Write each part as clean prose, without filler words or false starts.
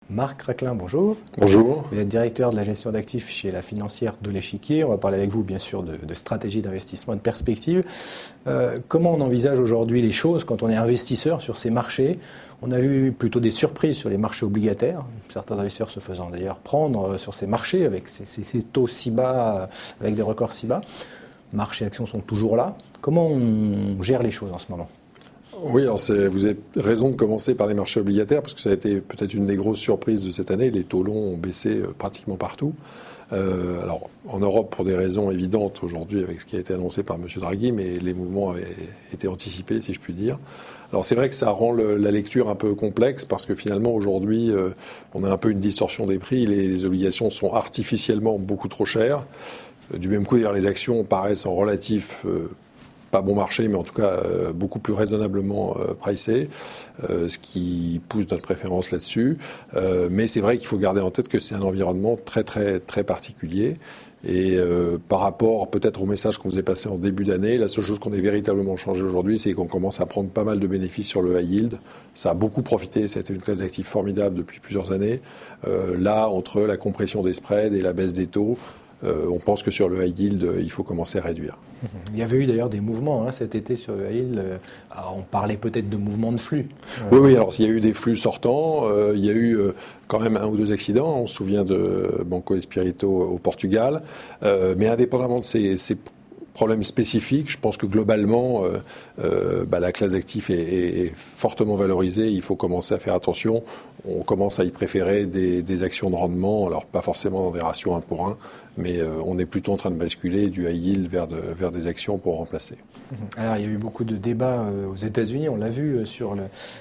Marc Raclin, bonjour. Bonjour. Vous êtes directeur de la gestion d'actifs chez la financière de l'Échiquier. On va parler avec vous, bien sûr, de stratégie d'investissement et de perspective. Comment on envisage aujourd'hui les choses quand on est investisseur sur ces marchés? On a vu plutôt des surprises sur les marchés obligataires, certains investisseurs se faisant d'ailleurs prendre sur ces marchés avec ces taux si bas, avec des records si bas. Marchés et actions sont toujours là. Comment on gère les choses en ce moment? Oui, alors vous avez raison de commencer par les marchés obligataires parce que ça a été peut-être une des grosses surprises de cette année. Les taux longs ont baissé pratiquement partout. Alors en Europe pour des raisons évidentes aujourd'hui avec ce qui a été annoncé par M. Draghi, mais les mouvements avaient été anticipés si je puis dire. Alors c'est vrai que ça rend la lecture un peu complexe parce que finalement aujourd'hui on a un peu une distorsion des prix. Les obligations sont artificiellement beaucoup trop chères. Du même coup d'ailleurs les actions paraissent en relatif pas bon marché, mais en tout cas beaucoup plus raisonnablement pricé, ce qui pousse notre préférence là-dessus. Mais c'est vrai qu'il faut garder en tête que c'est un environnement très très très particulier. Et par rapport peut-être au message qu'on vous a passé en début d'année, la seule chose qu'on ait véritablement changé aujourd'hui, c'est qu'on commence à prendre pas mal de bénéfices sur le high yield. Ça a beaucoup profité, ça a été une classe d'actifs formidable depuis plusieurs années. Là, entre la compression des spreads et la baisse des taux, on pense que sur le high yield, il faut commencer à réduire. Il y avait eu d'ailleurs des mouvements cet été sur le high yield. On parlait peut-être de mouvements de flux. Oui, alors il y a eu des flux sortants, il y a eu quand même un ou deux accidents. On se souvient de Banco Espírito au Portugal. Mais indépendamment de ces problèmes spécifiques, je pense que globalement, la classe d'actifs est fortement valorisée. Il faut commencer à faire attention. On commence à y préférer des actions de rendement, alors pas forcément dans des ratios 1 pour 1, mais on est plutôt en train de basculer du high yield vers des actions pour remplacer. Alors il y a eu beaucoup de débats aux États-Unis, on l'a vu sur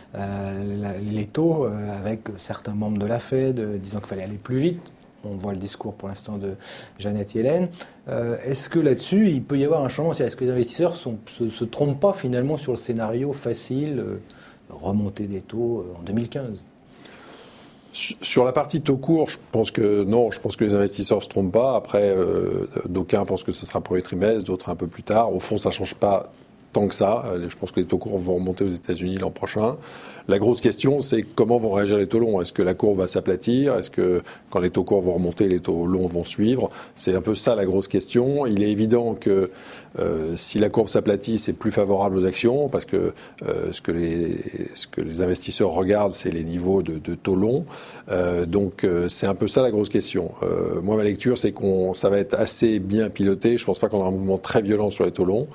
les taux, avec certains membres de la Fed disant qu'il fallait aller plus vite. On voit le discours pour l'instant de Janet Yellen. Est-ce que là-dessus, il peut y avoir un changement? Est-ce que les investisseurs se trompent pas finalement sur le scénario facile, remontée des taux en 2015? Sur la partie taux court, je pense que non, je pense que les investisseurs ne se trompent pas. Après, d'aucuns pensent que ce sera premier trimestre, d'autres un peu plus tard. Au fond, ça ne change pas tant que ça. Je pense que les taux courts vont remonter aux États-Unis l'an prochain. La grosse question, c'est comment vont réagir les taux longs. Est-ce que la courbe va s'aplatir? Est-ce que quand les taux courts vont remonter, les taux longs vont suivre? C'est un peu ça la grosse question. Il est évident que si la courbe s'aplatit, c'est plus favorable aux actions parce que ce que les investisseurs regardent, c'est les niveaux de taux longs. Donc c'est un peu ça la grosse question. Moi, ma lecture, c'est ça va être assez bien piloté. Je ne pense pas qu'on aura un mouvement très violent sur les taux longs.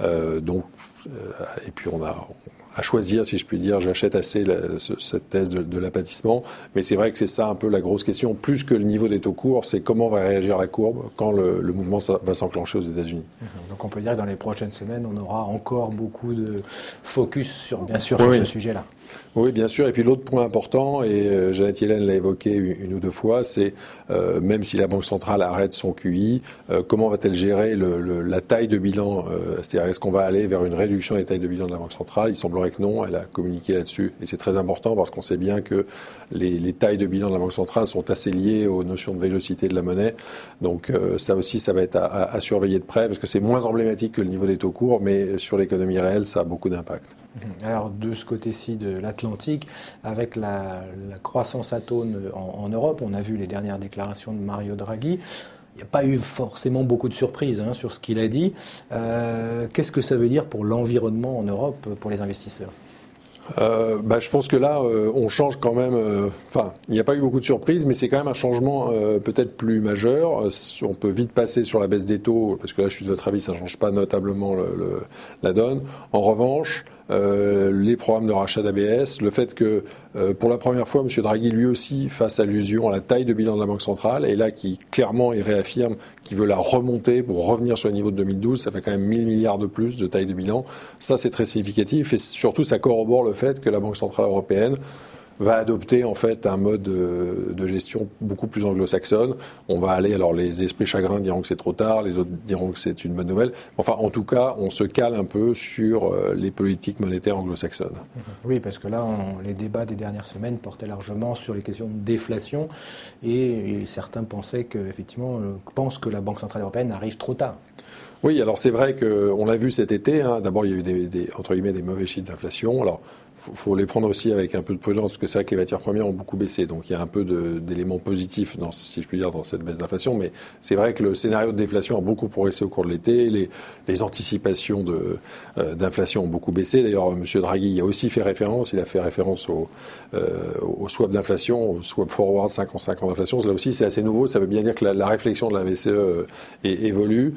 Et puis on a à choisir, si je puis dire, j'achète assez cette thèse de l'aplatissement. Mais c'est vrai que c'est ça un peu la grosse question, plus que le niveau des taux courts, c'est comment va réagir la courbe quand le mouvement va s'enclencher aux États-Unis. Donc on peut dire que dans les prochaines semaines, on aura encore beaucoup de focus sur ce sujet-là. Oui, bien sûr. Et puis l'autre point important, et Janet Yellen l'a évoqué une ou deux fois, c'est même si la Banque centrale arrête son QI, comment va-t-elle gérer la taille de bilan? C'est-à-dire, est-ce qu'on va aller vers une réduction des tailles de bilan de la Banque centrale? Il semblerait que non. Elle a communiqué là-dessus. Et c'est très important parce qu'on sait bien que les tailles de bilan de la Banque centrale sont assez liées aux notions de vélocité de la monnaie. Donc ça aussi, ça va être à surveiller de près parce que c'est moins emblématique que le niveau des taux courts, mais sur l'économie réelle, ça a beaucoup d'impact. Alors de ce côté-ci de l'Atlantique, avec la croissance atone en Europe, on a vu les dernières déclarations de Mario Draghi. Il n'y a pas eu forcément beaucoup de surprises sur ce qu'il a dit. Qu'est-ce que ça veut dire pour l'environnement en Europe, pour les investisseurs? Je pense que là, on change quand même. Il n'y a pas eu beaucoup de surprises, mais c'est quand même un changement peut-être plus majeur. On peut vite passer sur la baisse des taux, parce que là, je suis de votre avis, ça ne change pas notablement la donne. En revanche, les programmes de rachat d'ABS, le fait que pour la première fois, M. Draghi lui aussi fasse allusion à la taille de bilan de la Banque centrale, et là qui clairement il réaffirme qu'il veut la remonter pour revenir sur le niveau de 2012, ça fait quand même 1 000 milliards de plus de taille de bilan. Ça, c'est très significatif et surtout, ça corrobore le fait que la Banque centrale européenne va adopter en fait un mode de gestion beaucoup plus anglo-saxonne. On va aller, alors les esprits chagrins diront que c'est trop tard, les autres diront que c'est une bonne nouvelle. Enfin, en tout cas, on se cale un peu sur les politiques monétaires anglo-saxonnes. Oui, parce que là, les débats des dernières semaines portaient largement sur les questions de déflation et certains pensaient que, effectivement, pensent que la Banque centrale européenne arrive trop tard. Oui, alors c'est vrai qu'on l'a vu cet été. D'abord, il y a eu entre guillemets des mauvais chiffres d'inflation. Alors, faut les prendre aussi avec un peu de prudence, parce que c'est vrai que les matières premières ont beaucoup baissé. Donc, il y a un peu d'éléments positifs, si je puis dire, dans cette baisse d'inflation. Mais c'est vrai que le scénario de déflation a beaucoup progressé au cours de l'été. Les anticipations d'inflation ont beaucoup baissé. D'ailleurs, M. Draghi a aussi fait référence. Il a fait référence au swap d'inflation, au swap forward 5 ans d'inflation. Là aussi, c'est assez nouveau. Ça veut bien dire que la réflexion de la BCE évolue.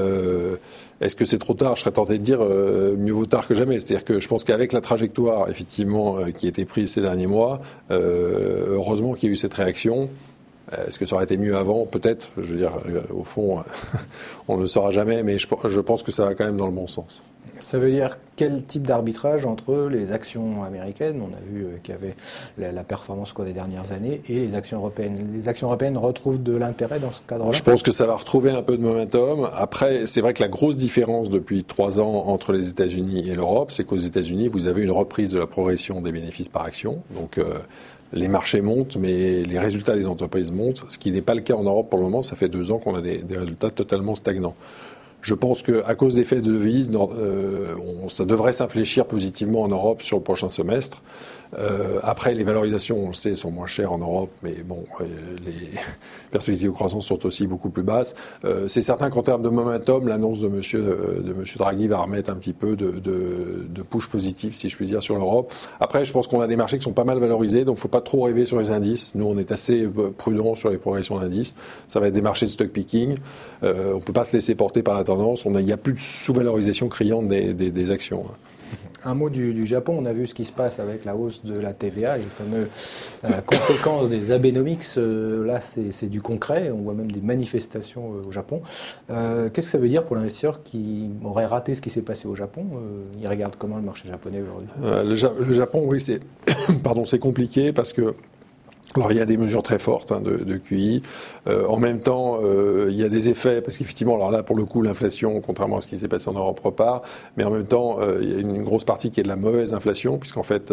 Est-ce que c'est trop tard? Je serais tenté de dire mieux vaut tard que jamais. C'est-à-dire que je pense qu'avec la trajectoire, effectivement, qui a été prise ces derniers mois, heureusement qu'il y a eu cette réaction. Est-ce que ça aurait été mieux avant? Peut-être. Je veux dire, au fond, on ne le saura jamais, mais je pense que ça va quand même dans le bon sens. Ça veut dire quel type d'arbitrage entre les actions américaines, on a vu qu'il y avait la performance au cours des dernières années, et les actions européennes? Les actions européennes retrouvent de l'intérêt dans ce cadre-là? Je pense que ça va retrouver un peu de momentum. Après, c'est vrai que la grosse différence depuis 3 ans entre les États-Unis et l'Europe, c'est qu'aux États-Unis, vous avez une reprise de la progression des bénéfices par action. Donc, les marchés montent, mais les résultats des entreprises montent, ce qui n'est pas le cas en Europe pour le moment. Ça fait 2 ans qu'on a des résultats totalement stagnants. Je pense qu'à cause des effets de devise, ça devrait s'infléchir positivement en Europe sur le prochain semestre. Après, les valorisations, on le sait, sont moins chères en Europe, mais bon, les perspectives de croissance sont aussi beaucoup plus basses. C'est certain qu'en termes de momentum, l'annonce de monsieur Draghi va remettre un petit peu de push positif, si je puis dire, sur l'Europe. Après, je pense qu'on a des marchés qui sont pas mal valorisés, donc il ne faut pas trop rêver sur les indices. Nous, on est assez prudents sur les progressions d'indices. Ça va être des marchés de stock picking. On ne peut pas se laisser porter par la tendance. Il n'y a plus de sous-valorisation criante des actions. Un mot du Japon, on a vu ce qui se passe avec la hausse de la TVA, les fameuses conséquences des Abenomics. Là, c'est du concret, on voit même des manifestations au Japon. Qu'est-ce que ça veut dire pour l'investisseur qui aurait raté ce qui s'est passé au Japon? Il regarde comment le marché japonais aujourd'hui? Le Japon, oui, c'est compliqué parce que alors il y a des mesures très fortes de QI. En même temps, il y a des effets parce qu'effectivement, alors là pour le coup, l'inflation, contrairement à ce qui s'est passé en Europe, repart. Mais en même temps, il y a une grosse partie qui est de la mauvaise inflation, puisqu'en fait,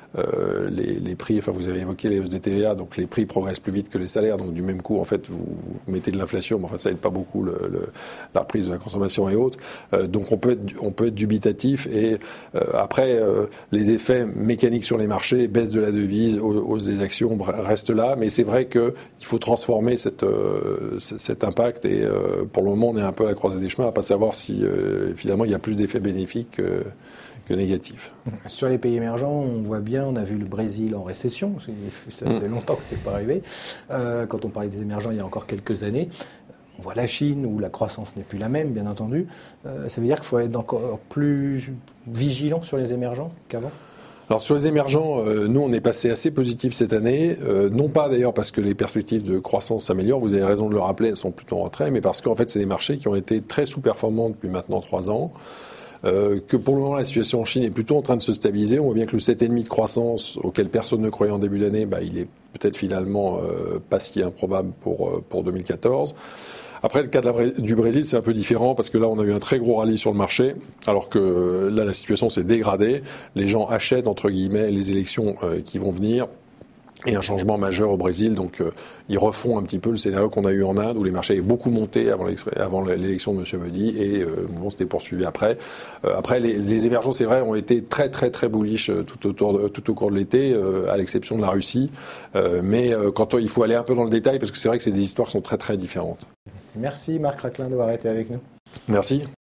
les prix. Enfin, vous avez évoqué les hausses des TVA, donc les prix progressent plus vite que les salaires. Donc du même coup, en fait, vous mettez de l'inflation, mais enfin ça aide pas beaucoup la reprise de la consommation et autres. Donc on peut être dubitatif. Et après, les effets mécaniques sur les marchés, baisse de la devise, hausse des actions, reste là, mais c'est vrai qu'il faut transformer cet impact et pour le moment on est un peu à la croisée des chemins à ne pas savoir si finalement il y a plus d'effets bénéfiques que négatifs. Sur les pays émergents, on voit bien, on a vu le Brésil en récession, ça faisait longtemps que ce n'était pas arrivé. Quand on parlait des émergents il y a encore quelques années, on voit la Chine où la croissance n'est plus la même, bien entendu. Ça veut dire qu'il faut être encore plus vigilant sur les émergents qu'avant? Alors sur les émergents, nous on est passé assez positif cette année, non pas d'ailleurs parce que les perspectives de croissance s'améliorent, vous avez raison de le rappeler, elles sont plutôt en retrait, mais parce qu'en fait c'est des marchés qui ont été très sous-performants depuis maintenant 3 ans, que pour le moment la situation en Chine est plutôt en train de se stabiliser. On voit bien que le 7,5 de croissance auquel personne ne croyait en début d'année, il est peut-être finalement pas si improbable pour 2014. Après, le cas du Brésil, c'est un peu différent parce que là, on a eu un très gros rallye sur le marché, alors que là, la situation s'est dégradée. Les gens achètent, entre guillemets, les élections qui vont venir. Et un changement majeur au Brésil, donc ils refont un petit peu le scénario qu'on a eu en Inde, où les marchés avaient beaucoup monté avant l'élection de M. Modi, et le mouvement s'était poursuivi après. Après, les émergents, c'est vrai, ont été très très très bullish tout au cours de l'été, à l'exception de la Russie. Mais quand il faut aller un peu dans le détail, parce que c'est vrai que c'est des histoires qui sont très très différentes. Merci Marc Raclin d'avoir été avec nous. Merci.